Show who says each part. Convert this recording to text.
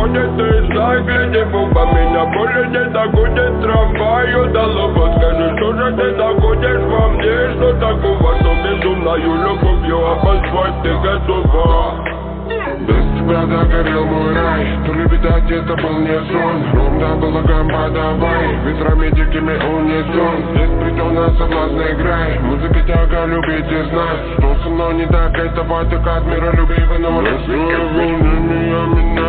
Speaker 1: ходит, ты знай, гляди, по меня более не догонит трамваю. Дало подскажи, что же ты находишь во мне, что такого, что безумною любовью обозвать ты готова.
Speaker 2: Без тебя загорел мой рай, то ли видать это был не сон. Ровно было гамба, давай, ветрами дикими унесен. Здесь придёт соблазный край, музыка тяга любить и знать, что со мной не так, этого так от мира любви в ином рассвете.